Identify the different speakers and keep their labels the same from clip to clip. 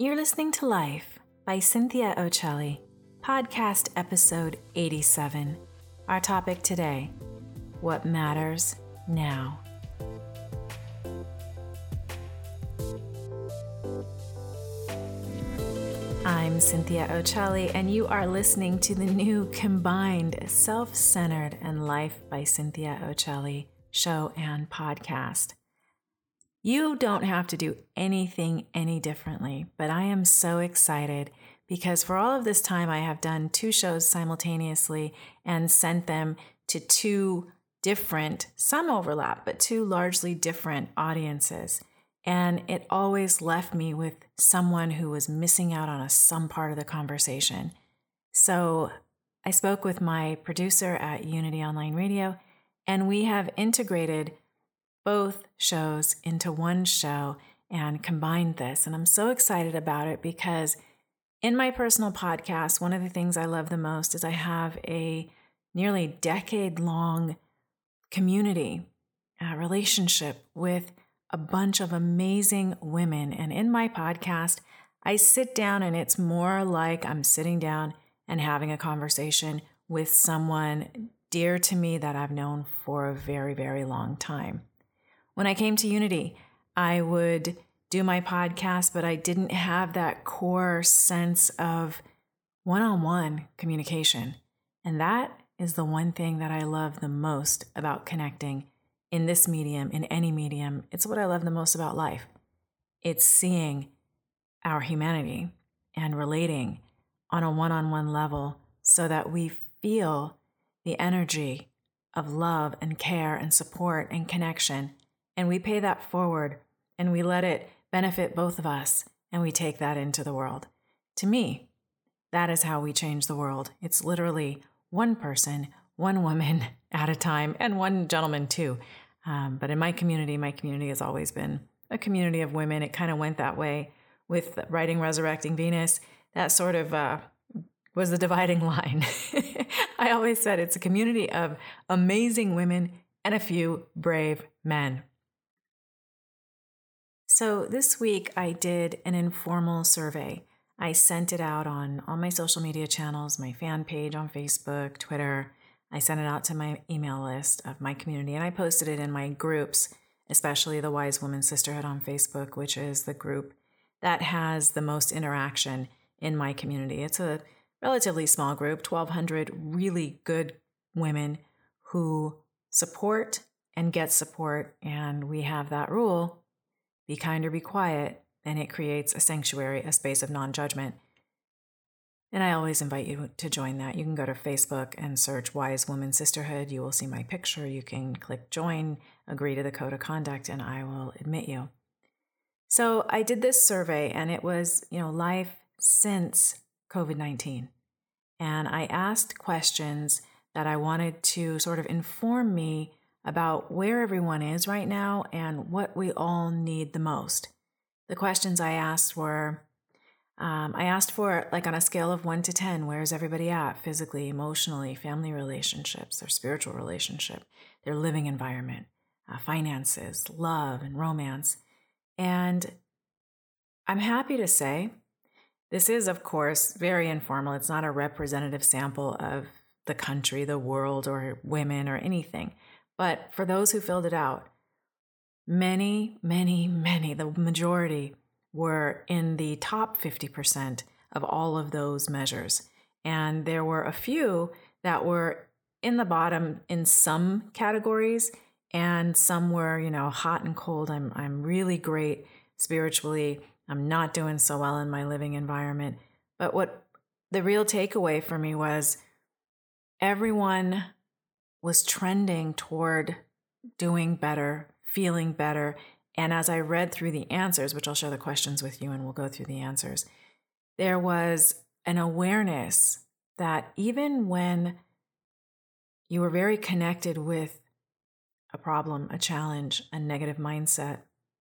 Speaker 1: You're listening to Life by Cynthia Ochelli, podcast episode 87. Our topic today, what matters now. I'm Cynthia Ochelli, and you are listening to the new combined Self-Centered and Life by Cynthia Ochelli show and podcast. You don't have to do anything any differently, but I am so excited because for all of this time I have done two shows simultaneously and sent them to two different, some overlap, but two largely different audiences. And it always left me with someone who was missing out on some part of the conversation. So I spoke with my producer at Unity Online Radio, and we have integrated both shows into one show and combined this. And I'm so excited about it because in my personal podcast, one of the things I love the most is I have a nearly decade-long community relationship with a bunch of amazing women. And in my podcast, I sit down and it's more like I'm sitting down and having a conversation with someone dear to me that I've known for a very, very long time. When I came to Unity, I would do my podcast, but I didn't have that core sense of one-on-one communication. And that is the one thing that I love the most about connecting in this medium, in any medium. It's what I love the most about life. It's seeing our humanity and relating on a one-on-one level so that we feel the energy of love and care and support and connection. And we pay that forward and we let it benefit both of us and we take that into the world. To me, that is how we change the world. It's literally one person, one woman at a time, and one gentleman too. But in my community has always been a community of women. It kind of went that way with writing Resurrecting Venus. That sort of was the dividing line. I always said it's a community of amazing women and a few brave men. So this week I did an informal survey. I sent it out on all my social media channels, my fan page on Facebook, Twitter. I sent it out to my email list of my community, and I posted it in my groups, especially the Wise Woman Sisterhood on Facebook, which is the group that has the most interaction in my community. It's a relatively small group, 1,200 really good women who support and get support, and we have that rule. Be kind or be quiet, and it creates a sanctuary, a space of non-judgment. And I always invite you to join that. You can go to Facebook and search Wise Woman Sisterhood. You will see my picture. You can click join, agree to the code of conduct, and I will admit you. So I did this survey, and it was, life since COVID-19. And I asked questions that I wanted to sort of inform me about where everyone is right now and what we all need the most. The questions I asked were, I asked for, like, on a scale of 1 to 10, where's everybody at physically, emotionally, family relationships, their spiritual relationship, their living environment, finances, love, and romance. And I'm happy to say this is, of course, very informal. It's not a representative sample of the country, the world, or women, or anything. But for those who filled it out, many, the majority were in the top 50% of all of those measures. And there were a few that were in the bottom in some categories, and some were, hot and cold. I'm really great spiritually. I'm not doing so well in my living environment. But what the real takeaway for me was everyone was trending toward doing better, feeling better. And as I read through the answers, which I'll share the questions with you and we'll go through the answers, there was an awareness that even when you were very connected with a problem, a challenge, a negative mindset,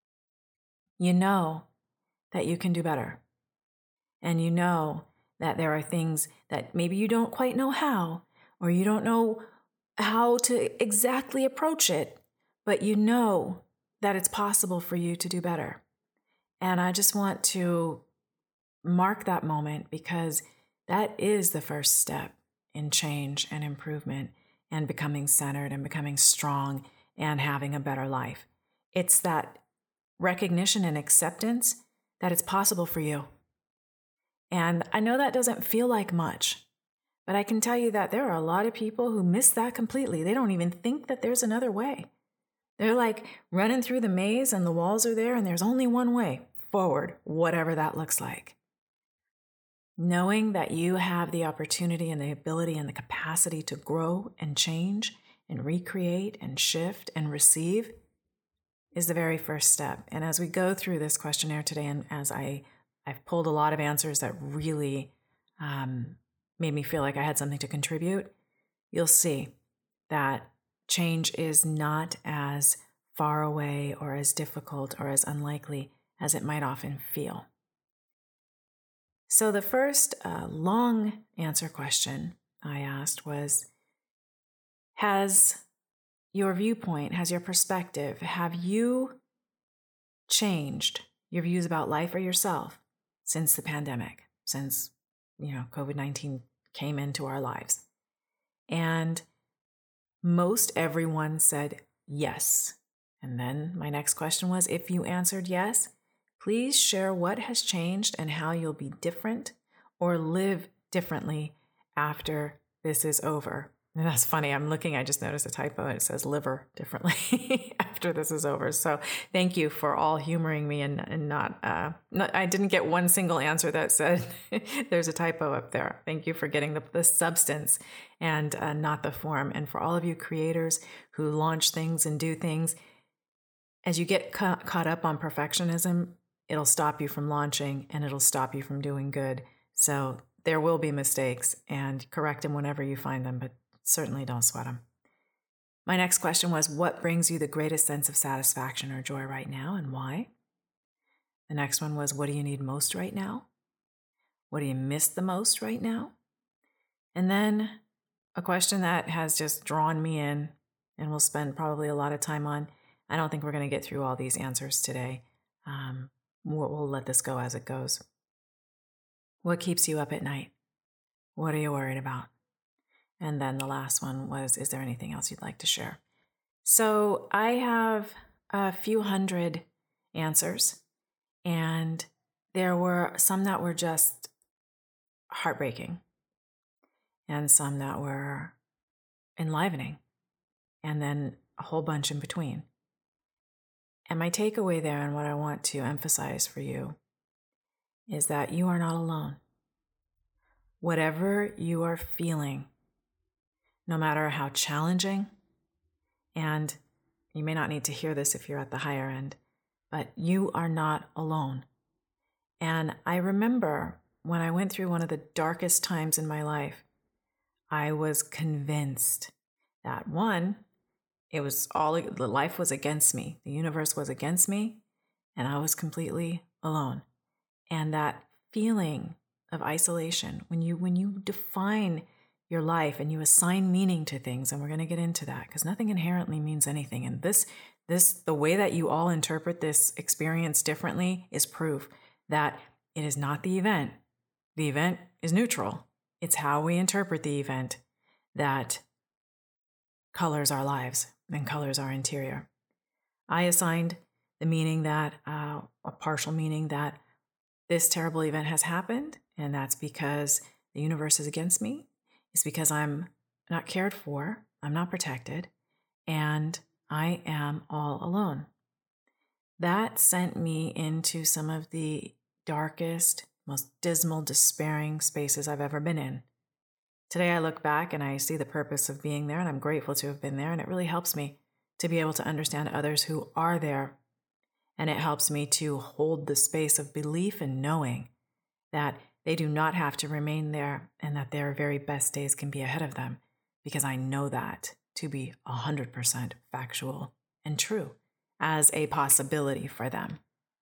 Speaker 1: you know that you can do better. And you know that there are things that maybe you don't quite know how, or you don't know how to exactly approach it, but you know that it's possible for you to do better. And I just want to mark that moment, because that is the first step in change and improvement and becoming centered and becoming strong and having a better life. It's that recognition and acceptance that it's possible for you. And I know that doesn't feel like much, but I can tell you that there are a lot of people who miss that completely. They don't even think that there's another way. They're like running through the maze and the walls are there and there's only one way forward, whatever that looks like. Knowing that you have the opportunity and the ability and the capacity to grow and change and recreate and shift and receive is the very first step. And as we go through this questionnaire today, and as I've pulled a lot of answers that really made me feel like I had something to contribute, you'll see that change is not as far away or as difficult or as unlikely as it might often feel. So the first long answer question I asked was, has your viewpoint, has your perspective, have you changed your views about life or yourself since the pandemic, since, COVID-19 came into our lives? And most everyone said yes. And then my next question was, if you answered yes, please share what has changed and how you'll be different or live differently after this is over. And that's funny. I just noticed a typo. It says liver differently after this is over. So thank you for all humoring me and not, I didn't get one single answer that said there's a typo up there. Thank you for getting the substance and not the form. And for all of you creators who launch things and do things, as you get caught up on perfectionism, it'll stop you from launching and it'll stop you from doing good. So there will be mistakes, and correct them whenever you find them, but certainly don't sweat them. My next question was, what brings you the greatest sense of satisfaction or joy right now and why? The next one was, what do you need most right now? What do you miss the most right now? And then a question that has just drawn me in and we'll spend probably a lot of time on. I don't think we're going to get through all these answers today. We'll let this go as it goes. What keeps you up at night? What are you worried about? And then the last one was, is there anything else you'd like to share? So I have a few hundred answers, and there were some that were just heartbreaking and some that were enlivening, and then a whole bunch in between. And my takeaway there, and what I want to emphasize for you, is that you are not alone. Whatever you are feeling, no matter how challenging, and you may not need to hear this if you're at the higher end, but you are not alone. And I remember when I went through one of the darkest times in my life, I was convinced that life was against me. The universe was against me, and I was completely alone. And that feeling of isolation, when you define your life and you assign meaning to things, and we're going to get into that because nothing inherently means anything. And the way that you all interpret this experience differently is proof that it is not the event. The event is neutral. It's how we interpret the event that colors our lives and colors our interior. I assigned the meaning that, a partial meaning that this terrible event has happened, and that's because the universe is against me. It's because I'm not cared for, I'm not protected, and I am all alone. That sent me into some of the darkest, most dismal, despairing spaces I've ever been in. Today I look back and I see the purpose of being there, and I'm grateful to have been there, and it really helps me to be able to understand others who are there. And it helps me to hold the space of belief and knowing that they do not have to remain there and that their very best days can be ahead of them, because I know that to be 100% factual and true as a possibility for them.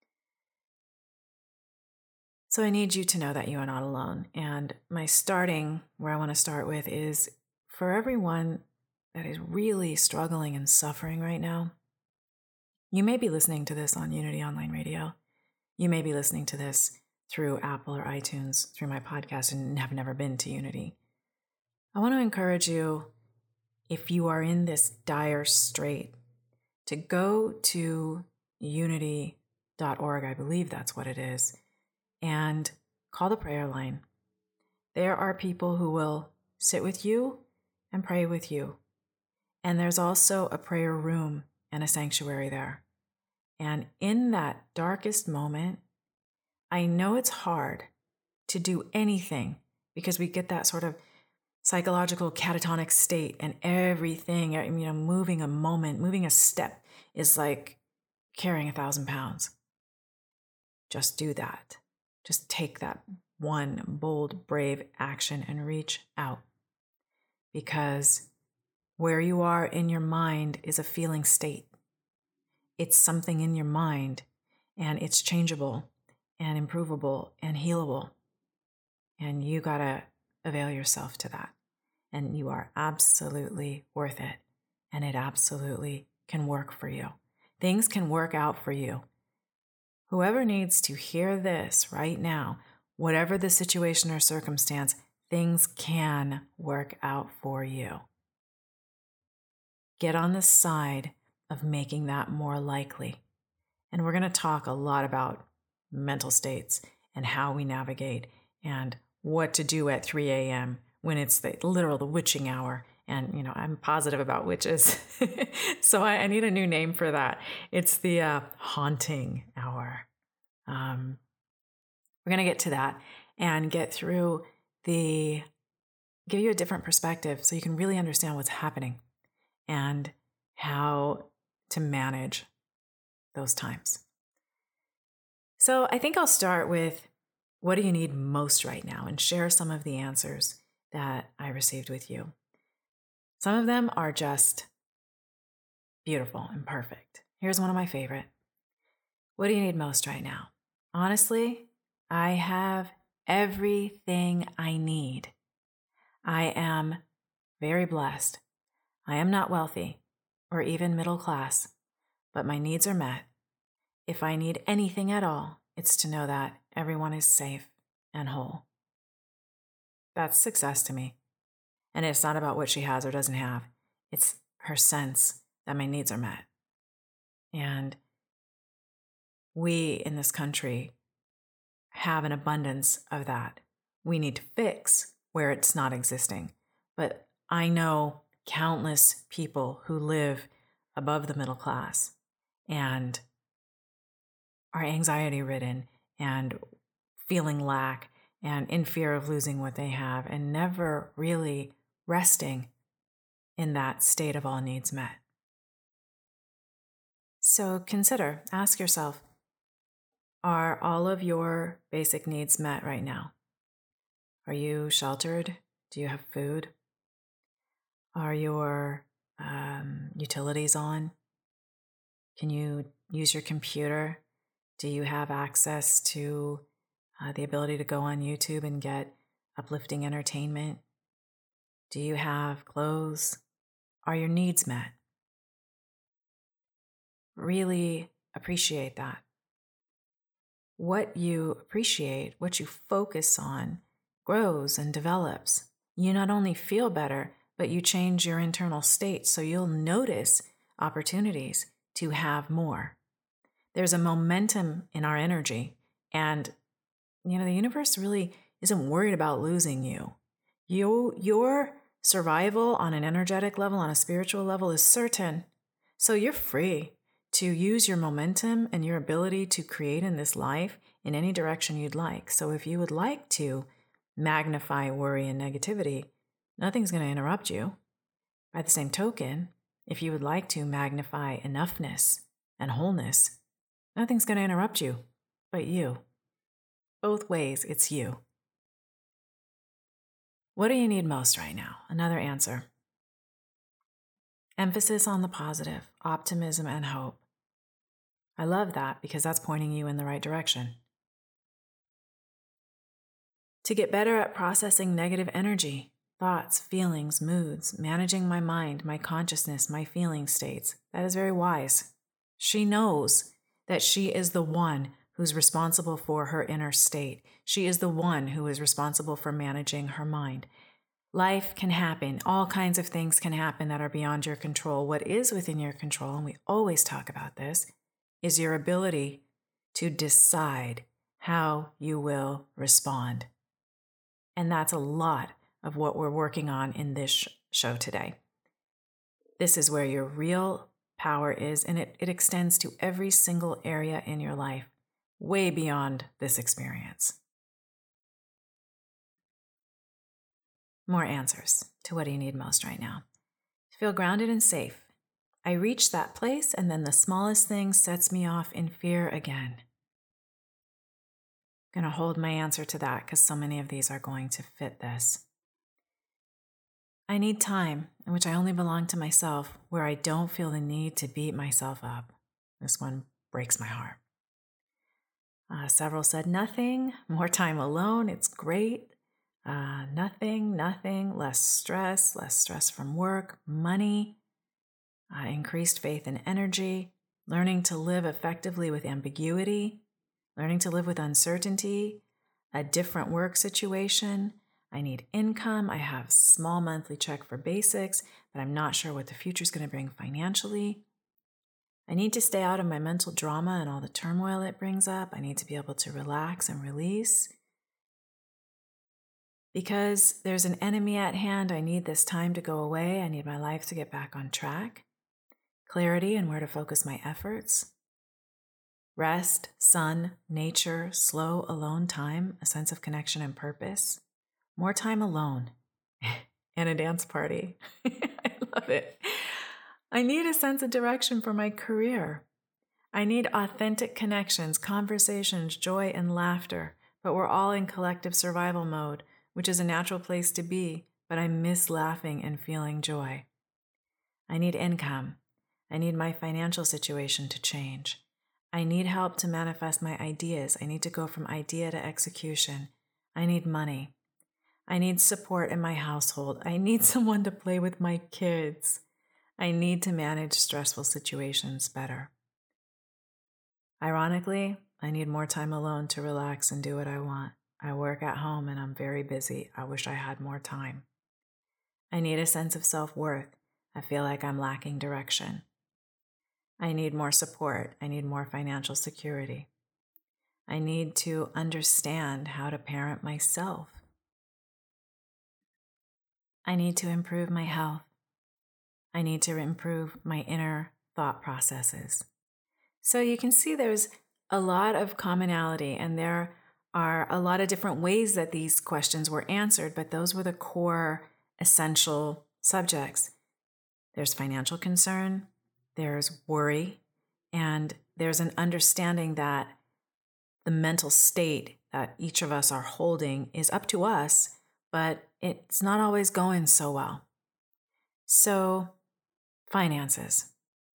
Speaker 1: So I need you to know that you are not alone. And where I want to start with is, for everyone that is really struggling and suffering right now, you may be listening to this on Unity Online Radio. You may be listening to this through Apple or iTunes through my podcast and have never been to Unity, I want to encourage you, if you are in this dire strait, to go to unity.org, I believe that's what it is, and call the prayer line. There are people who will sit with you and pray with you. And there's also a prayer room and a sanctuary there. And in that darkest moment, I know it's hard to do anything because we get that sort of psychological catatonic state, and everything, moving a moment, moving a step is like carrying 1,000 pounds. Just do that. Just take that one bold, brave action and reach out. Because where you are in your mind is a feeling state. It's something in your mind, and it's changeable and improvable and healable. And you gotta avail yourself to that. And you are absolutely worth it. And it absolutely can work for you. Things can work out for you. Whoever needs to hear this right now, whatever the situation or circumstance, things can work out for you. Get on the side of making that more likely. And we're going to talk a lot about mental states and how we navigate and what to do at 3 a.m. when it's the witching hour. And, I'm positive about witches. So I need a new name for that. It's the haunting hour. We're going to get to that and get through give you a different perspective so you can really understand what's happening and how to manage those times. So I think I'll start with, what do you need most right now, and share some of the answers that I received with you. Some of them are just beautiful and perfect. Here's one of my favorite. What do you need most right now? Honestly, I have everything I need. I am very blessed. I am not wealthy or even middle class, but my needs are met. If I need anything at all, it's to know that everyone is safe and whole. That's success to me. And it's not about what she has or doesn't have. It's her sense that my needs are met. And we in this country have an abundance of that. We need to fix where it's not existing. But I know countless people who live above the middle class and are anxiety-ridden and feeling lack and in fear of losing what they have and never really resting in that state of all needs met. So ask yourself, are all of your basic needs met right now? Are you sheltered? Do you have food? Are your utilities on? Can you use your computer? Do you have access to the ability to go on YouTube and get uplifting entertainment? Do you have clothes? Are your needs met? Really appreciate that. What you appreciate, what you focus on, grows and develops. You not only feel better, but you change your internal state, so you'll notice opportunities to have more. There's a momentum in our energy, and the universe really isn't worried about losing you. Your survival on an energetic level, on a spiritual level, is certain. So you're free to use your momentum and your ability to create in this life in any direction you'd like. So if you would like to magnify worry and negativity, nothing's going to interrupt you. By the same token, if you would like to magnify enoughness and wholeness, nothing's going to interrupt you but you. Both ways, it's you. What do you need most right now? Another answer. Emphasis on the positive, optimism, and hope. I love that because that's pointing you in the right direction. To get better at processing negative energy, thoughts, feelings, moods, managing my mind, my consciousness, my feeling states. That is very wise. She knows that she is the one who's responsible for her inner state. She is the one who is responsible for managing her mind. Life can happen. All kinds of things can happen that are beyond your control. What is within your control, and we always talk about this, is your ability to decide how you will respond. And that's a lot of what we're working on in this show today. This is where your real power is, and it extends to every single area in your life, way beyond this experience. More answers to what do you need most right now. To feel grounded and safe. I reach that place, and then the smallest thing sets me off in fear again. I'm going to hold my answer to that because so many of these are going to fit this. I need time in which I only belong to myself, where I don't feel the need to beat myself up. This one breaks my heart. Several said nothing, more time alone, it's great. Nothing, less stress from work, money, increased faith and energy, learning to live effectively with ambiguity, learning to live with uncertainty, a different work situation. I need income. I have a small monthly check for basics, but I'm not sure what the future is going to bring financially. I need to stay out of my mental drama and all the turmoil it brings up. I need to be able to relax and release. Because there's an enemy at hand, I need this time to go away. I need my life to get back on track. Clarity and where to focus my efforts. Rest, sun, nature, slow, alone time, a sense of connection and purpose. More time alone. And a dance party. I love it. I need a sense of direction for my career. I need authentic connections, conversations, joy, and laughter. But we're all in collective survival mode, which is a natural place to be, but I miss laughing and feeling joy. I need income. I need my financial situation to change. I need help to manifest my ideas. I need to go from idea to execution. I need money. I need support in my household. I need someone to play with my kids. I need to manage stressful situations better. Ironically, I need more time alone to relax and do what I want. I work at home and I'm very busy. I wish I had more time. I need a sense of self-worth. I feel like I'm lacking direction. I need more support. I need more financial security. I need to understand how to parent myself. I need to improve my health. I need to improve my inner thought processes. So you can see there's a lot of commonality, and there are a lot of different ways that these questions were answered, but those were the core essential subjects. There's financial concern, there's worry, and there's an understanding that the mental state that each of us are holding is up to us, but it's not always going so well. So, finances.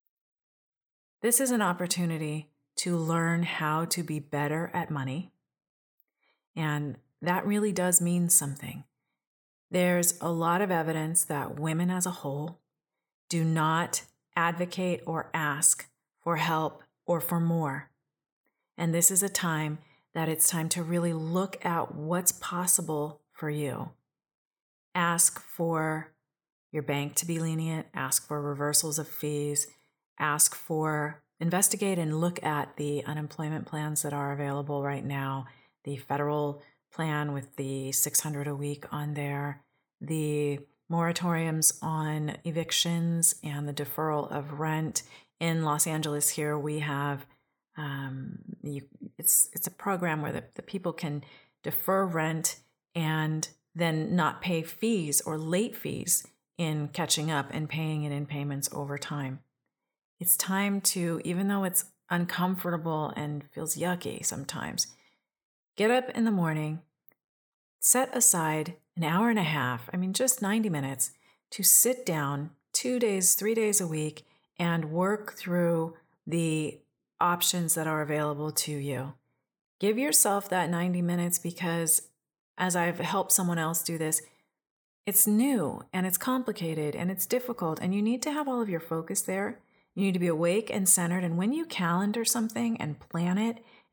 Speaker 1: This is an opportunity to learn how to be better at money. And that really does mean something. There's a lot of evidence that women as a whole do not advocate or ask for help or for more. And this is a time that it's time to really look at what's possible for you. Ask for your bank to be lenient, ask for reversals of fees, investigate and look at the unemployment plans that are available right now, the federal plan with the $600 a week on there, the moratoriums on evictions and the deferral of rent. In Los Angeles here, we have, it's a program where the people can defer rent and then not pay fees or late fees in catching up and paying it in payments over time. It's time to, even though it's uncomfortable and feels yucky sometimes, get up in the morning, set aside an hour and a half, just 90 minutes, to sit down 2 days, 3 days a week and work through the options that are available to you. Give yourself that 90 minutes because as I've helped someone else do this, it's new and it's complicated and it's difficult and you need to have all of your focus there. You need to be awake and centered. And when you calendar something and plan it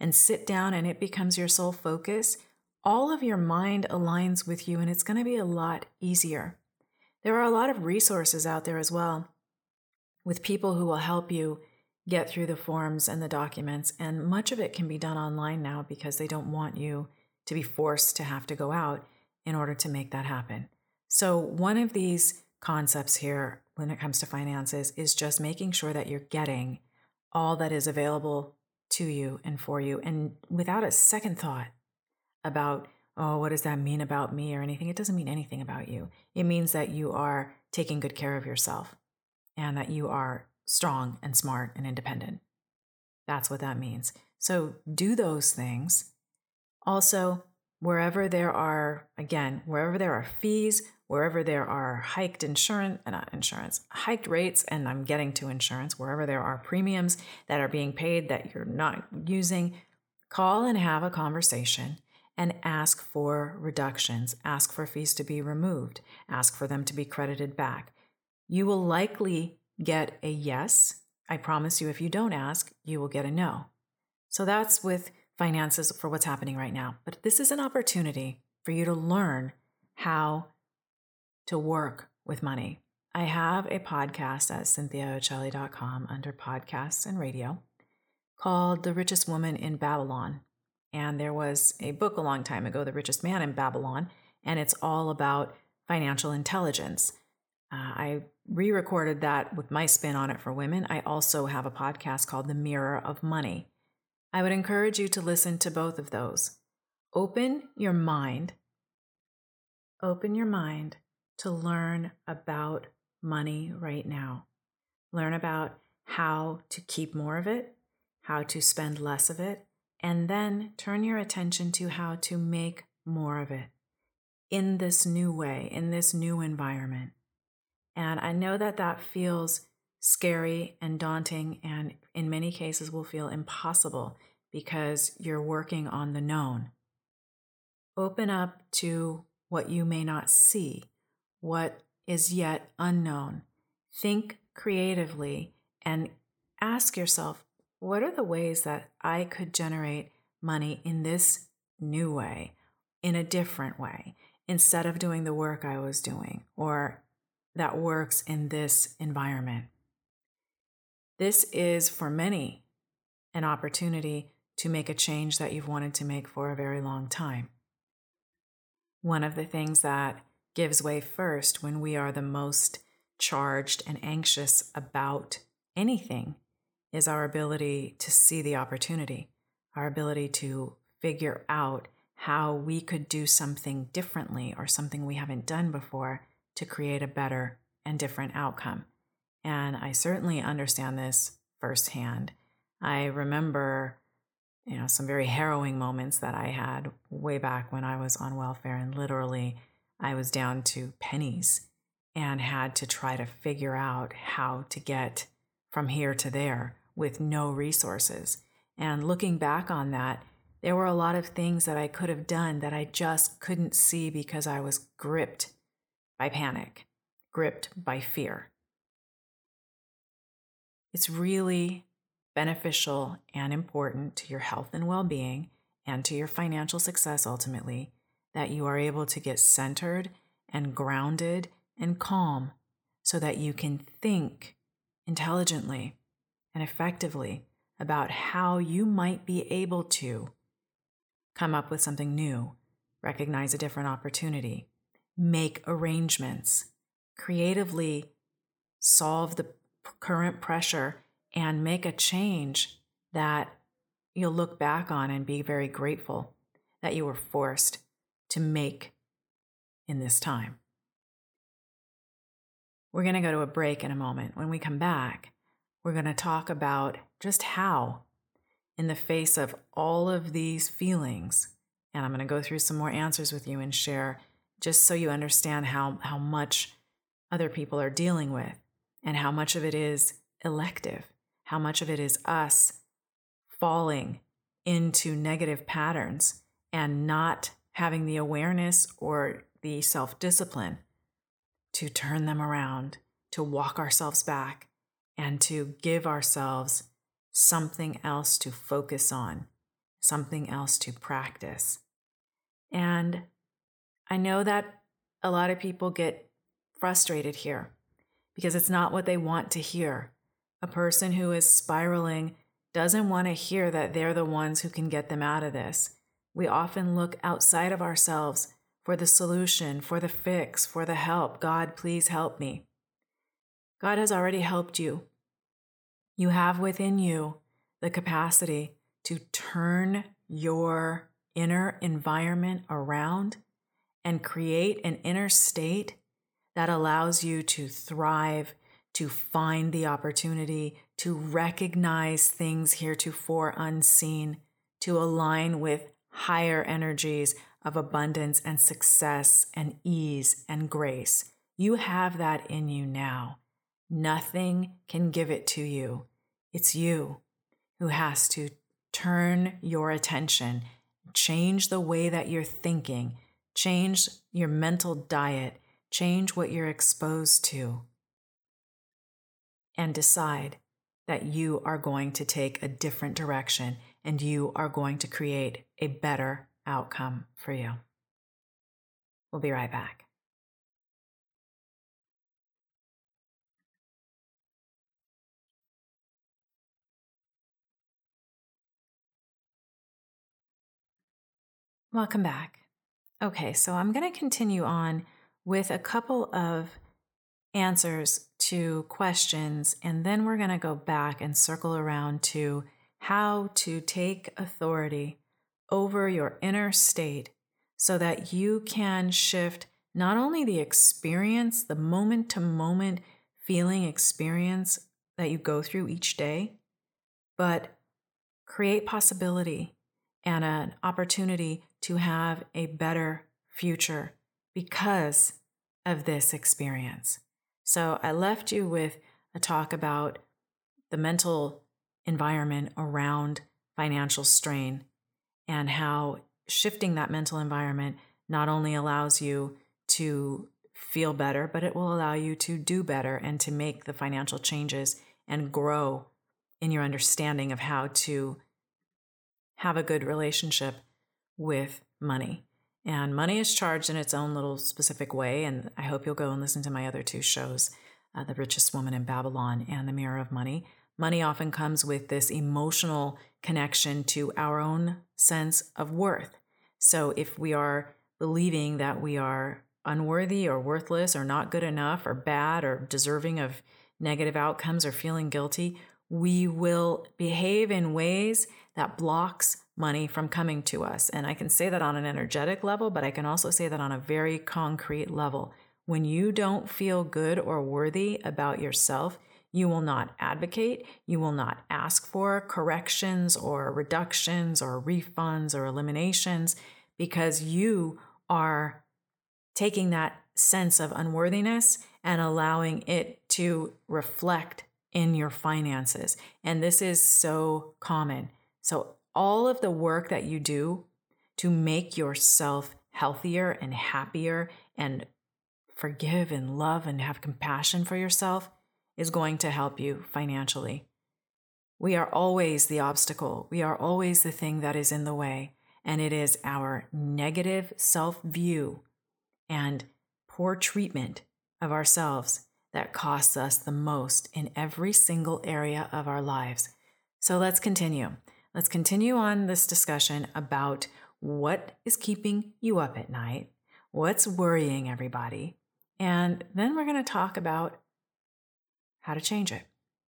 Speaker 1: and sit down and it becomes your sole focus, all of your mind aligns with you and it's going to be a lot easier. There are a lot of resources out there as well with people who will help you get through the forms and the documents. And much of it can be done online now because they don't want you to be forced to have to go out in order to make that happen. So one of these concepts here when it comes to finances is just making sure that you're getting all that is available to you and for you, and without a second thought about, oh, what does that mean about me or anything? It doesn't mean anything about you. It means that you are taking good care of yourself and that you are strong and smart and independent. That's what that means. So do those things. Also, wherever there are fees, wherever there are hiked rates, and I'm getting to insurance, wherever there are premiums that are being paid that you're not using, call and have a conversation and ask for reductions, ask for fees to be removed, ask for them to be credited back. You will likely get a yes. I promise you, if you don't ask, you will get a no. So that's with finances for what's happening right now. But this is an opportunity for you to learn how to work with money. I have a podcast at CynthiaOcelli.com under podcasts and radio called The Richest Woman in Babylon. And there was a book a long time ago, The Richest Man in Babylon, and it's all about financial intelligence. I re-recorded that with my spin on it for women. I also have a podcast called The Mirror of Money. I would encourage you to listen to both of those. Open your mind to learn about money right now. Learn about how to keep more of it, how to spend less of it, and then turn your attention to how to make more of it in this new way, in this new environment. And I know that that feels scary and daunting, and in many cases will feel impossible because you're working on the known. Open up to what you may not see, what is yet unknown. Think creatively and ask yourself, what are the ways that I could generate money in this new way, in a different way, instead of doing the work I was doing or that works in this environment? This is, for many, an opportunity to make a change that you've wanted to make for a very long time. One of the things that gives way first when we are the most charged and anxious about anything is our ability to see the opportunity, our ability to figure out how we could do something differently or something we haven't done before to create a better and different outcome. And I certainly understand this firsthand. I remember, some very harrowing moments that I had way back when I was on welfare, and literally I was down to pennies and had to try to figure out how to get from here to there with no resources. And looking back on that, there were a lot of things that I could have done that I just couldn't see because I was gripped by panic, gripped by fear. It's really beneficial and important to your health and well-being and to your financial success ultimately that you are able to get centered and grounded and calm so that you can think intelligently and effectively about how you might be able to come up with something new, recognize a different opportunity, make arrangements, creatively solve the current pressure, and make a change that you'll look back on and be very grateful that you were forced to make in this time. We're going to go to a break in a moment. When we come back, we're going to talk about just how, in the face of all of these feelings, and I'm going to go through some more answers with you and share just so you understand how much other people are dealing with and how much of it is elective, how much of it is us falling into negative patterns and not having the awareness or the self-discipline to turn them around, to walk ourselves back, and to give ourselves something else to focus on something else to practice. And I know that a lot of people get frustrated here because it's not what they want to hear. A person who is spiraling doesn't want to hear that they're the ones who can get them out of this. We often look outside of ourselves for the solution, for the fix, for the help. God, please help me. God has already helped you. You have within you the capacity to turn your inner environment around and create an inner state that allows you to thrive, to find the opportunity, to recognize things heretofore unseen, to align with higher energies of abundance and success and ease and grace. You have that in you now. Nothing can give it to you. It's you who has to turn your attention, change the way that you're thinking, change your mental diet, change what you're exposed to, and decide that you are going to take a different direction and you are going to create a better outcome for you. We'll be right back. Welcome back. Okay, so I'm going to continue on with a couple of answers to questions, and then we're going to go back and circle around to how to take authority over your inner state so that you can shift not only the experience, the moment-to-moment feeling experience that you go through each day, but create possibility and an opportunity to have a better future because of this experience. So I left you with a talk about the mental environment around financial strain and how shifting that mental environment not only allows you to feel better, but it will allow you to do better and to make the financial changes and grow in your understanding of how to have a good relationship with money. And money is charged in its own little specific way. And I hope you'll go and listen to my other two shows, The Richest Woman in Babylon and The Mirror of Money. Money often comes with this emotional connection to our own sense of worth. So if we are believing that we are unworthy or worthless or not good enough or bad or deserving of negative outcomes or feeling guilty, we will behave in ways that blocks money from coming to us. And I can say that on an energetic level, but I can also say that on a very concrete level. When you don't feel good or worthy about yourself, you will not advocate, you will not ask for corrections or reductions or refunds or eliminations because you are taking that sense of unworthiness and allowing it to reflect in your finances. And this is so common. So all of the work that you do to make yourself healthier and happier and forgive and love and have compassion for yourself is going to help you financially. We are always the obstacle. We are always the thing that is in the way. And it is our negative self-view and poor treatment of ourselves that costs us the most in every single area of our lives. So let's continue. Let's continue on this discussion about what is keeping you up at night, what's worrying everybody, and then we're going to talk about how to change it.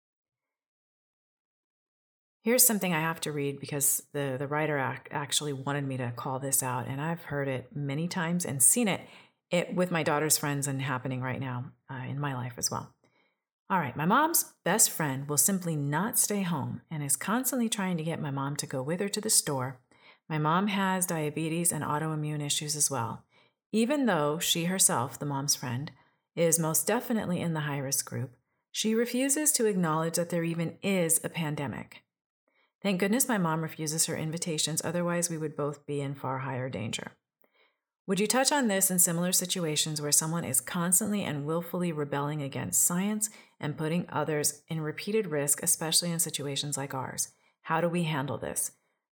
Speaker 1: Here's something I have to read because the writer actually wanted me to call this out, and I've heard it many times and seen it with my daughter's friends and happening right now in my life as well. All right, my mom's best friend will simply not stay home and is constantly trying to get my mom to go with her to the store. My mom has diabetes and autoimmune issues as well. Even though she herself, the mom's friend, is most definitely in the high-risk group, she refuses to acknowledge that there even is a pandemic. Thank goodness my mom refuses her invitations, otherwise we would both be in far higher danger. Would you touch on this in similar situations where someone is constantly and willfully rebelling against science and putting others in repeated risk, especially in situations like ours? How do we handle this?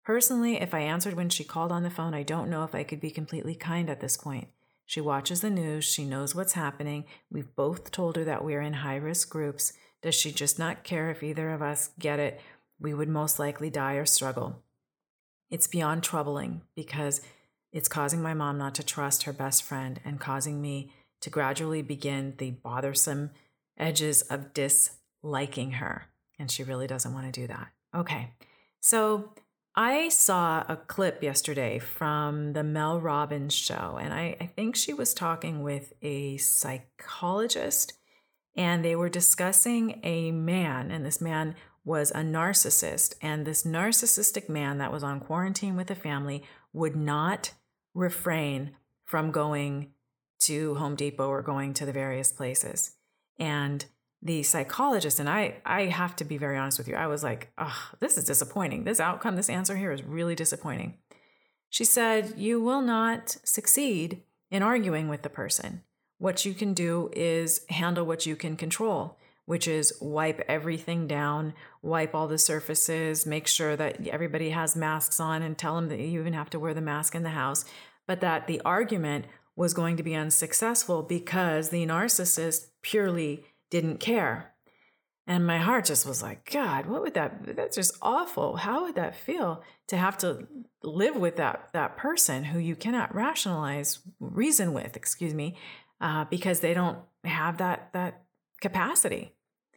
Speaker 1: Personally, if I answered when she called on the phone, I don't know if I could be completely kind at this point. She watches the news. She knows what's happening. We've both told her that we're in high-risk groups. Does she just not care if either of us get it? We would most likely die or struggle. It's beyond troubling because it's causing my mom not to trust her best friend and causing me to gradually begin the bothersome edges of disliking her. And she really doesn't want to do that. Okay, so I saw a clip yesterday from the Mel Robbins show, and I think she was talking with a psychologist, and they were discussing a man, and this man was a narcissist, and this narcissistic man that was on quarantine with a family would not refrain from going to Home Depot or going to the various places. And the psychologist, and I have to be very honest with you, I was like, oh, this is disappointing. This outcome, this answer here is really disappointing. She said, you will not succeed in arguing with the person. What you can do is handle what you can control, which is wipe everything down, wipe all the surfaces, make sure that everybody has masks on and tell them that you even have to wear the mask in the house. But that the argument was going to be unsuccessful because the narcissist purely didn't care. And my heart just was like, God, what would that's just awful. How would that feel to have to live with that person who you cannot reason with, because they don't have that capacity.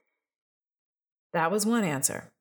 Speaker 1: That was one answer.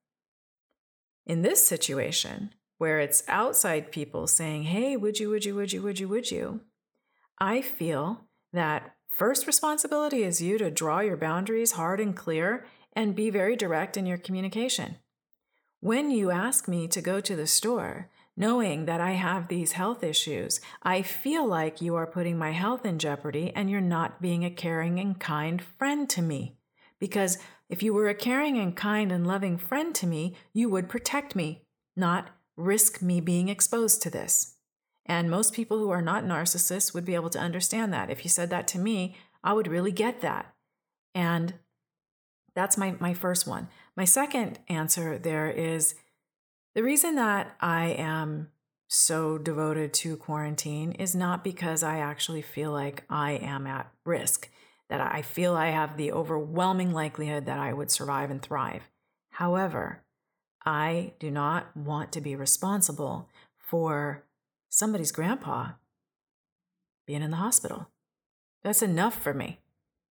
Speaker 1: In this situation, where it's outside people saying, hey, would you? I feel that first responsibility is you to draw your boundaries hard and clear and be very direct in your communication. When you ask me to go to the store, knowing that I have these health issues, I feel like you are putting my health in jeopardy and you're not being a caring and kind friend to me. Because if you were a caring and kind and loving friend to me, you would protect me, not risk me being exposed to this. And most people who are not narcissists would be able to understand that. If you said that to me, I would really get that. And that's my first one. My second answer there is the reason that I am so devoted to quarantine is not because I actually feel like I am at risk, that I feel I have the overwhelming likelihood that I would survive and thrive. However, I do not want to be responsible for somebody's grandpa being in the hospital. That's enough for me.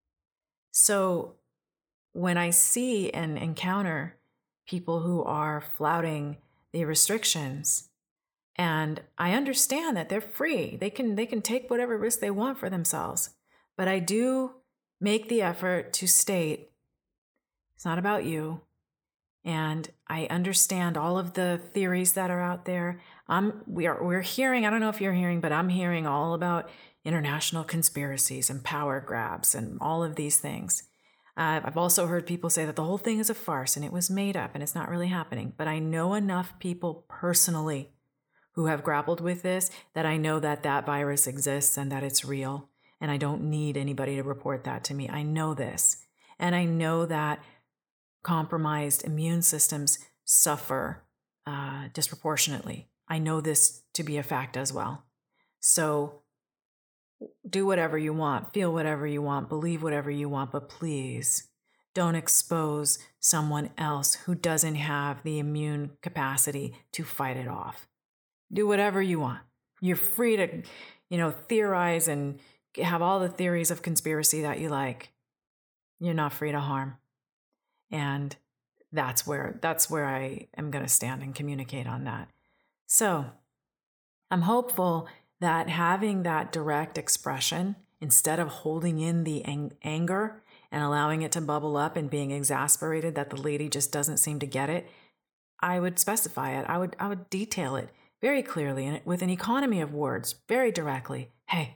Speaker 1: So when I see and encounter people who are flouting the restrictions, and I understand that they're free, they can take whatever risk they want for themselves, but I do make the effort to state it's not about you. And I understand all of the theories that are out there. We're hearing, I don't know if you're hearing, but I'm hearing all about international conspiracies and power grabs and all of these things. I've also heard people say that the whole thing is a farce and it was made up and it's not really happening. But I know enough people personally who have grappled with this that I know that virus exists and that it's real. And I don't need anybody to report that to me. I know this. And I know that compromised immune systems suffer disproportionately. I know this to be a fact as well. So do whatever you want, feel whatever you want, believe whatever you want, but please don't expose someone else who doesn't have the immune capacity to fight it off. Do whatever you want. You're free to, theorize and have all the theories of conspiracy that you like. You're not free to harm. And that's where I am going to stand and communicate on that. So I'm hopeful that having that direct expression, instead of holding in the anger and allowing it to bubble up and being exasperated that the lady just doesn't seem to get it, I would specify it. I would detail it very clearly and with an economy of words, very directly. Hey,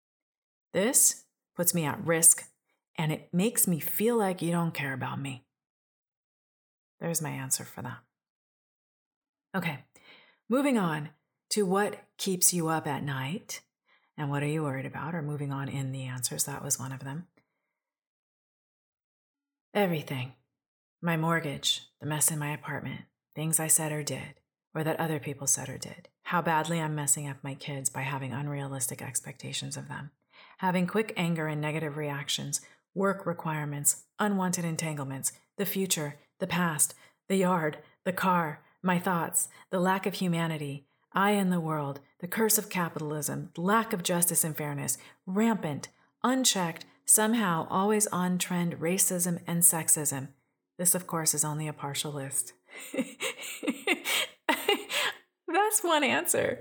Speaker 1: this puts me at risk and it makes me feel like you don't care about me. There's my answer for that. Okay, moving on to what keeps you up at night and what are you worried about, or moving on in the answers. That was one of them. Everything. My mortgage, the mess in my apartment, things I said or did, or that other people said or did, how badly I'm messing up my kids by having unrealistic expectations of them, having quick anger and negative reactions, work requirements, unwanted entanglements, the future, the past, the yard, the car, my thoughts, the lack of humanity, I and the world, the curse of capitalism, lack of justice and fairness, rampant, unchecked, somehow always on trend racism and sexism. This, of course, is only a partial list. That's one answer.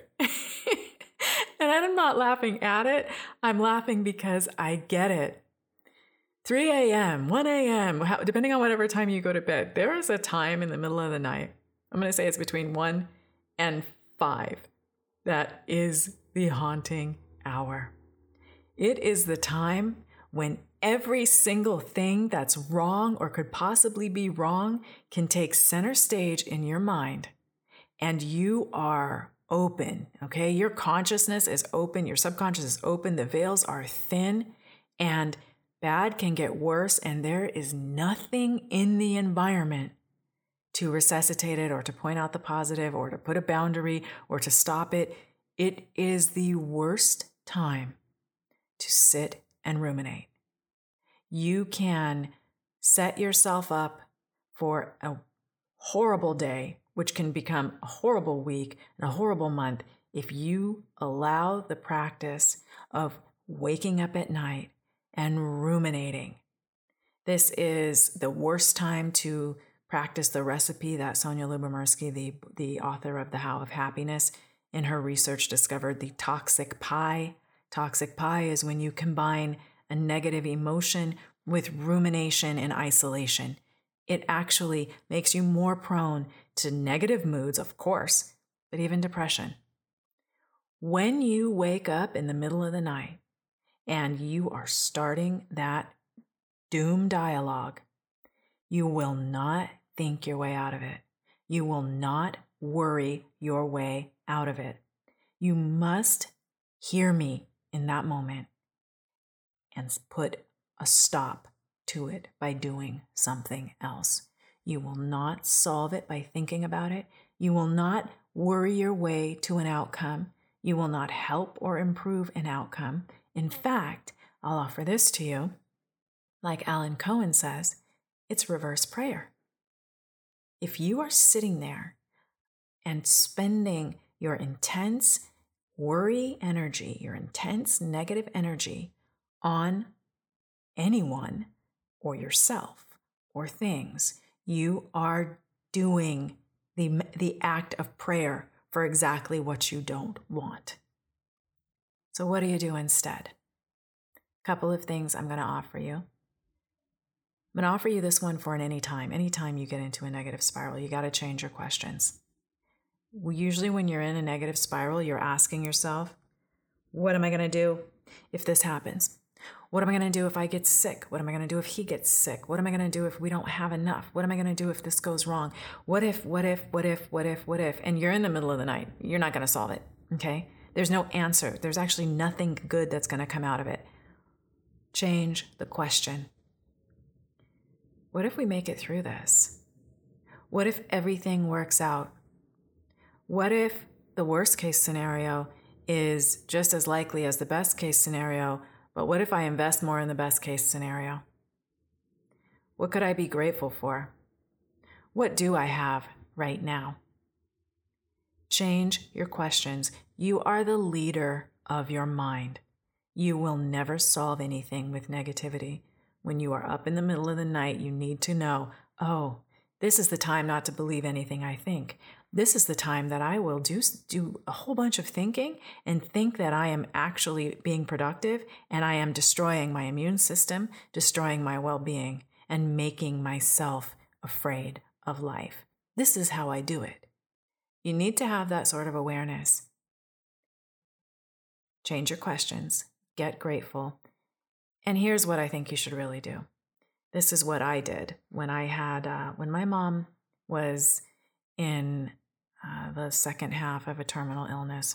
Speaker 1: And I'm not laughing at it. I'm laughing because I get it. 3 a.m., 1 a.m., depending on whatever time you go to bed, there is a time in the middle of the night, I'm going to say it's between 1 and 5, that is the haunting hour. It is the time when every single thing that's wrong or could possibly be wrong can take center stage in your mind, and you are open, okay? Your consciousness is open, your subconscious is open, the veils are thin, and bad can get worse, and there is nothing in the environment to resuscitate it or to point out the positive or to put a boundary or to stop it. It is the worst time to sit and ruminate. You can set yourself up for a horrible day, which can become a horrible week and a horrible month if you allow the practice of waking up at night and ruminating. This is the worst time to practice the recipe that Sonja Lyubomirsky, the author of The How of Happiness, in her research discovered, the toxic pie. Toxic pie is when you combine a negative emotion with rumination and isolation. It actually makes you more prone to negative moods, of course, but even depression. When you wake up in the middle of the night and you are starting that doom dialogue, you will not think your way out of it. You will not worry your way out of it. You must hear me in that moment and put a stop to it by doing something else. You will not solve it by thinking about it. You will not worry your way to an outcome. You will not help or improve an outcome. In fact, I'll offer this to you. Like Alan Cohen says, it's reverse prayer. If you are sitting there and spending your intense worry energy, your intense negative energy on anyone or yourself or things, you are doing the act of prayer for exactly what you don't want. So what do you do instead? A couple of things I'm going to offer you. I'm going to offer you this one for an anytime. Anytime you get into a negative spiral, you got to change your questions. Usually when you're in a negative spiral, you're asking yourself, what am I going to do if this happens? What am I going to do if I get sick? What am I going to do if he gets sick? What am I going to do if we don't have enough? What am I going to do if this goes wrong? What if? And you're in the middle of the night. You're not going to solve it, okay? There's no answer. There's actually nothing good that's going to come out of it. Change the question. What if we make it through this? What if everything works out? What if the worst case scenario is just as likely as the best case scenario, but what if I invest more in the best case scenario? What could I be grateful for? What do I have right now? Change your questions. You are the leader of your mind. You will never solve anything with negativity. When you are up in the middle of the night, you need to know, oh, this is the time not to believe anything I think. This is the time that I will do a whole bunch of thinking and think that I am actually being productive and I am destroying my immune system, destroying my well-being, and making myself afraid of life. This is how I do it. You need to have that sort of awareness. Change your questions. Get grateful. And here's what I think you should really do. This is what I did when my mom was in the second half of a terminal illness.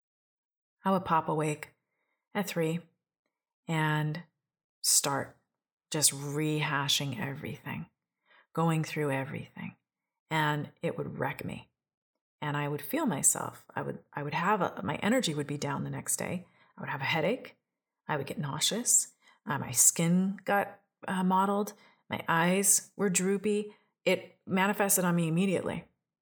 Speaker 1: I would pop awake at 3 and start just rehashing everything, going through everything, and it would wreck me. and I would feel myself. I would have my energy would be down the next day. I would have a headache. I would get nauseous. My skin got mottled. My eyes were droopy. It manifested on me immediately.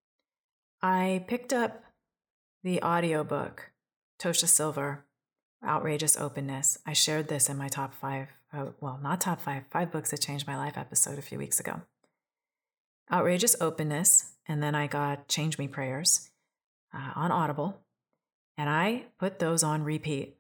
Speaker 1: I picked up the audiobook, Tosha Silver, Outrageous Openness. I shared this in my top 5, not top 5, 5 books that changed my life episode a few weeks ago. Outrageous Openness, and then I got Change Me Prayers on Audible, and I put those on repeat.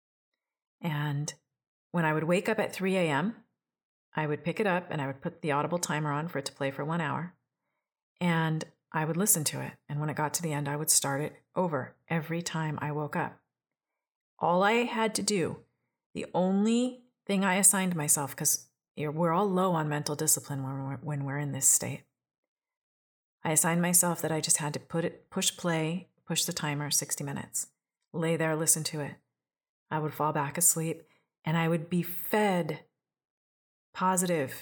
Speaker 1: And when I would wake up at 3 a.m., I would pick it up and I would put the Audible timer on for it to play for 1 hour, and I would listen to it. And when it got to the end, I would start it over every time I woke up. All I had to do, the only thing I assigned myself, because we're all low on mental discipline when we're in this state, I assigned myself that I just had to push play, push the timer, 60 minutes, lay there, listen to it. I would fall back asleep, and I would be fed positive,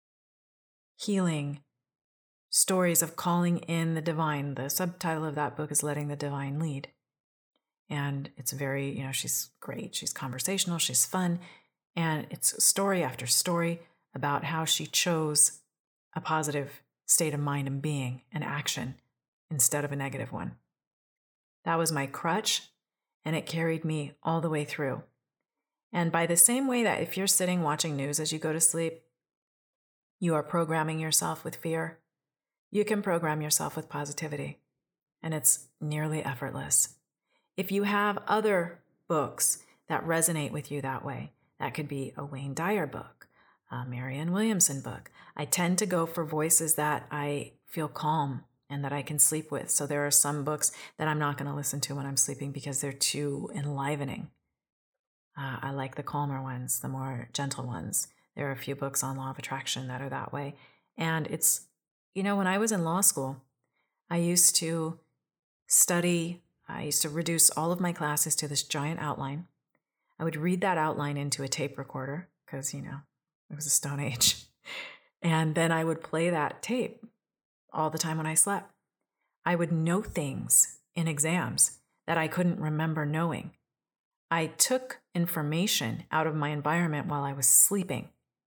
Speaker 1: healing stories of calling in the divine. The subtitle of that book is Letting the Divine Lead. And it's very, she's great. She's conversational. She's fun. And it's story after story about how she chose a positive state of mind and being and action instead of a negative one. That was my crutch, and it carried me all the way through. And by the same way that if you're sitting watching news as you go to sleep, you are programming yourself with fear, you can program yourself with positivity, and it's nearly effortless. If you have other books that resonate with you that way, that could be a Wayne Dyer book, a Marianne Williamson book. I tend to go for voices that I feel calm and that I can sleep with. So there are some books that I'm not going to listen to when I'm sleeping because they're too enlivening. I like the calmer ones, the more gentle ones. There are a few books on law of attraction that are that way. And it's, when I was in law school, I used to reduce all of my classes to this giant outline. I would read that outline into a tape recorder because, it was a Stone Age. And then I would play that tape all the time when I slept. I would know things in exams that I couldn't remember knowing. I took information out of my environment while I was sleeping.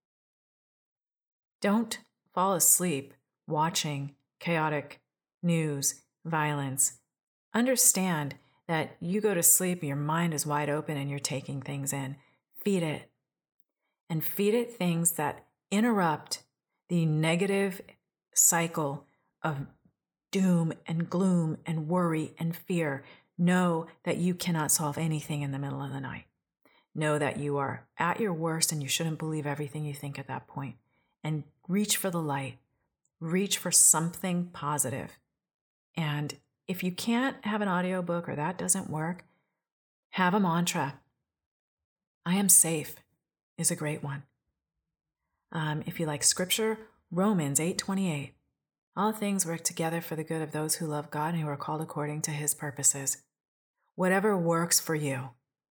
Speaker 1: Don't fall asleep watching chaotic news, violence. Understand that you go to sleep, your mind is wide open, and you're taking things in. Feed it. And feed it things that interrupt the negative cycle of doom and gloom and worry and fear. Know that you cannot solve anything in the middle of the night. Know that you are at your worst and you shouldn't believe everything you think at that point. And reach for the light. Reach for something positive. And if you can't have an audiobook or that doesn't work, have a mantra. I am safe is a great one. If you like scripture, Romans 8:28. All things work together for the good of those who love God and who are called according to his purposes. Whatever works for you.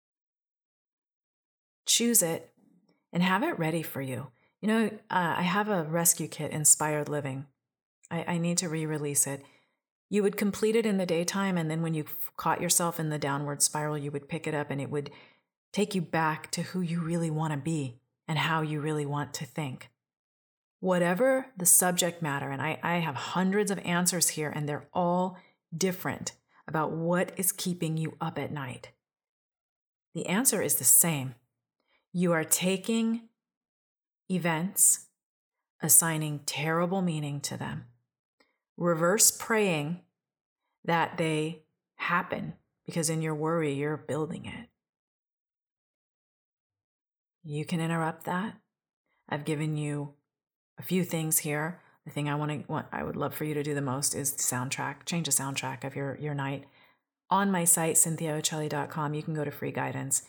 Speaker 1: Choose it and have it ready for you. I have a rescue kit, Inspired Living. I need to re-release it. You would complete it in the daytime, and then when you caught yourself in the downward spiral, you would pick it up and it would take you back to who you really want to be and how you really want to think. Whatever the subject matter, and I have hundreds of answers here, and they're all different about what is keeping you up at night. The answer is the same. You are taking events, assigning terrible meaning to them, reverse praying that they happen because in your worry, you're building it. You can interrupt that. I've given you a few things here. The thing I would love for you to do the most is the soundtrack. Change the soundtrack of your night. On my site, CynthiaOcelli.com, you can go to free guidance.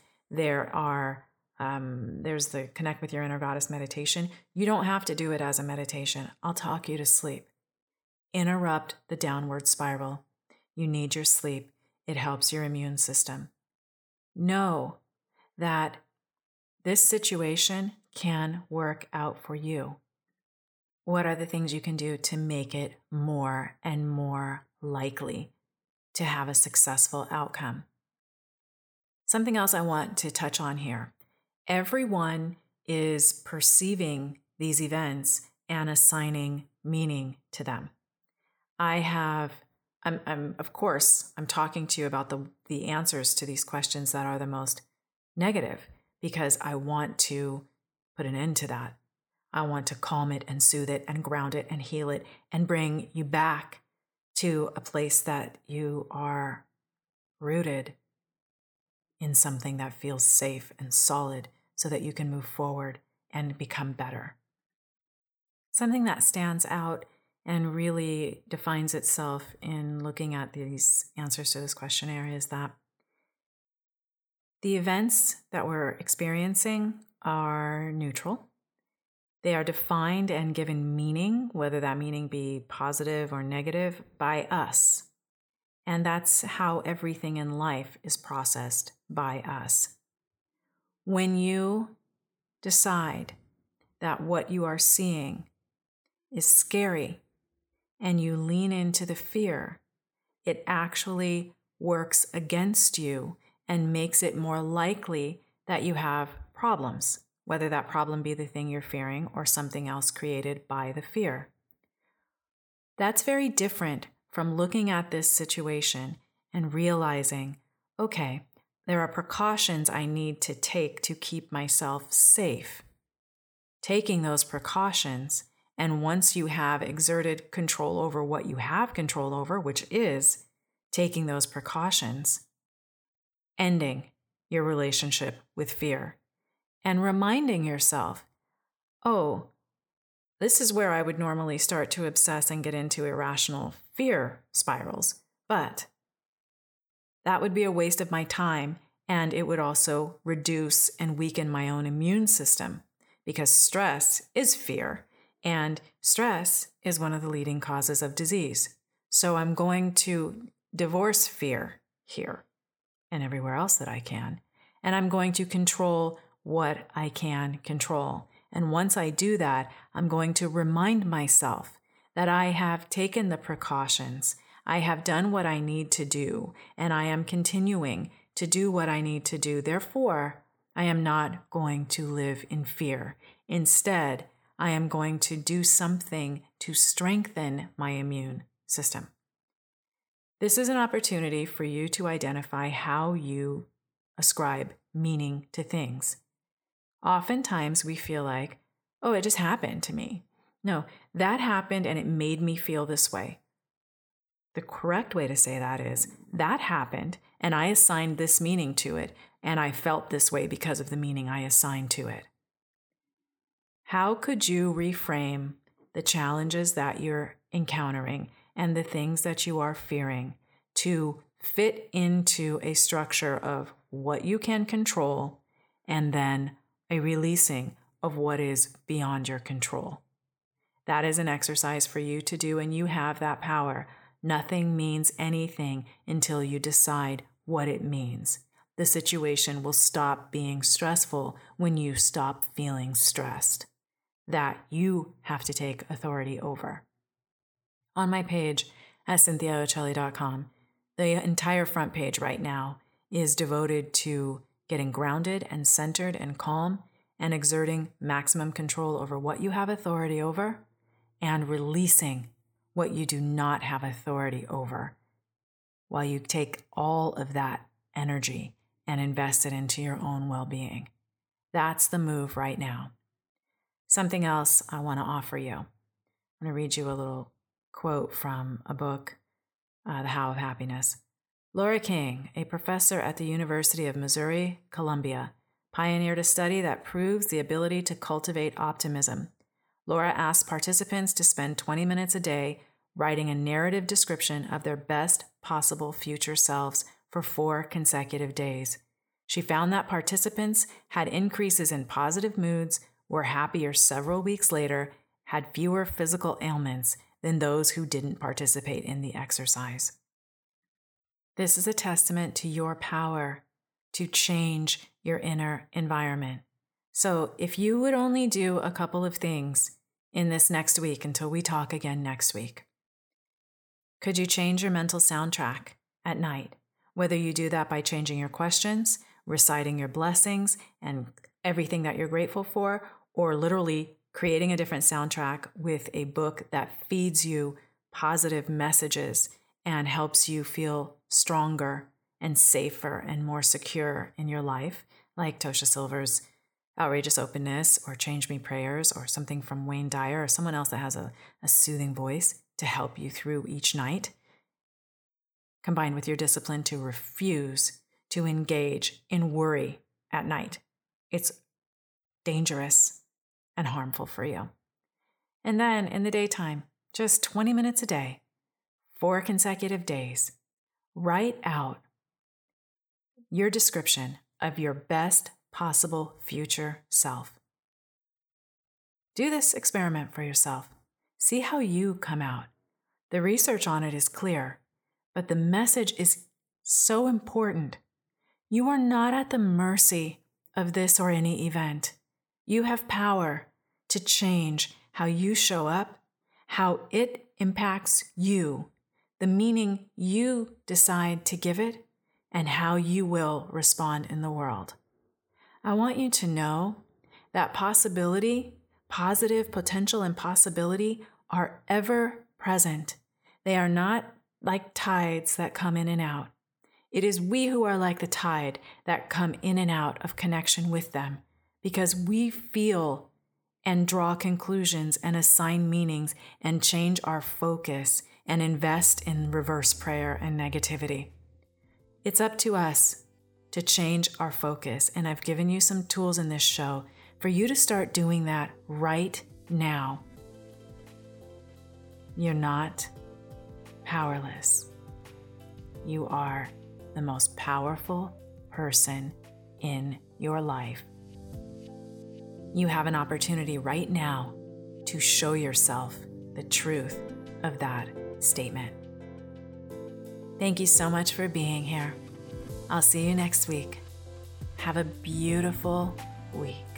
Speaker 1: There's the Connect with Your Inner Goddess meditation. You don't have to do it as a meditation. I'll talk you to sleep. Interrupt the downward spiral. You need your sleep. It helps your immune system. Know that this situation can work out for you. What are the things you can do to make it more and more likely to have a successful outcome. Something else I want to touch on here. Everyone is perceiving these events and assigning meaning to them. I'm talking to you about the answers to these questions that are the most negative, because I want to put an end to that. I want to calm it and soothe it and ground it and heal it and bring you back to a place that you are rooted in something that feels safe and solid so that you can move forward and become better. Something that stands out and really defines itself in looking at these answers to this questionnaire is that the events that we're experiencing are neutral. They are defined and given meaning, whether that meaning be positive or negative, by us. And that's how everything in life is processed, by us. When you decide that what you are seeing is scary and you lean into the fear, it actually works against you and makes it more likely that you have problems, whether that problem be the thing you're fearing or something else created by the fear. That's very different from looking at this situation and realizing, okay, there are precautions I need to take to keep myself safe. Taking those precautions, and once you have exerted control over what you have control over, which is taking those precautions, ending your relationship with fear, and reminding yourself, oh, this is where I would normally start to obsess and get into irrational fear spirals, but that would be a waste of my time, and it would also reduce and weaken my own immune system, because stress is fear, and stress is one of the leading causes of disease. So I'm going to divorce fear here and everywhere else that I can, and I'm going to control what I can control. And once I do that, I'm going to remind myself that I have taken the precautions, I have done what I need to do, and I am continuing to do what I need to do. Therefore, I am not going to live in fear. Instead, I am going to do something to strengthen my immune system. This is an opportunity for you to identify how you ascribe meaning to things. Oftentimes we feel like, oh, it just happened to me. No, that happened and it made me feel this way. The correct way to say that is, that happened and I assigned this meaning to it, and I felt this way because of the meaning I assigned to it. How could you reframe the challenges that you're encountering and the things that you are fearing to fit into a structure of what you can control and then a releasing of what is beyond your control? That is an exercise for you to do, and you have that power. Nothing means anything until you decide what it means. The situation will stop being stressful when you stop feeling stressed. That you have to take authority over. On my page at CynthiaOcelli.com, the entire front page right now is devoted to getting grounded and centered and calm and exerting maximum control over what you have authority over and releasing what you do not have authority over, while you take all of that energy and invest it into your own well-being. That's the move right now. Something else I want to offer you. I'm going to read you a little quote from a book, The How of Happiness. Laura King, a professor at the University of Missouri, Columbia, pioneered a study that proves the ability to cultivate optimism. Laura asked participants to spend 20 minutes a day writing a narrative description of their best possible future selves for 4 consecutive days. She found that participants had increases in positive moods, were happier several weeks later, had fewer physical ailments than those who didn't participate in the exercise. This is a testament to your power to change your inner environment. So if you would only do a couple of things in this next week until we talk again next week, could you change your mental soundtrack at night. Whether you do that by changing your questions, reciting your blessings and everything that you're grateful for, or literally creating a different soundtrack with a book that feeds you positive messages and helps you feel stronger and safer and more secure in your life, like Tosha Silver's Outrageous Openness or Change Me Prayers or something from Wayne Dyer or someone else that has a soothing voice to help you through each night, combined with your discipline to refuse to engage in worry at night. It's dangerous and harmful for you. And then in the daytime, just 20 minutes a day, 4 consecutive days, write out your description of your best possible future self. Do this experiment for yourself. See how you come out. The research on it is clear, but the message is so important. You are not at the mercy of this or any event. You have power to change how you show up, how it impacts you, the meaning you decide to give it, and how you will respond in the world. I want you to know that possibility, positive potential and possibility are ever present. They are not like tides that come in and out. It is we who are like the tide that come in and out of connection with them because we feel and draw conclusions and assign meanings and change our focus and invest in reverse prayer and negativity. It's up to us to change our focus, and I've given you some tools in this show for you to start doing that right now. You're not powerless. You are the most powerful person in your life. You have an opportunity right now to show yourself the truth of that statement. Thank you so much for being here. I'll see you next week. Have a beautiful week.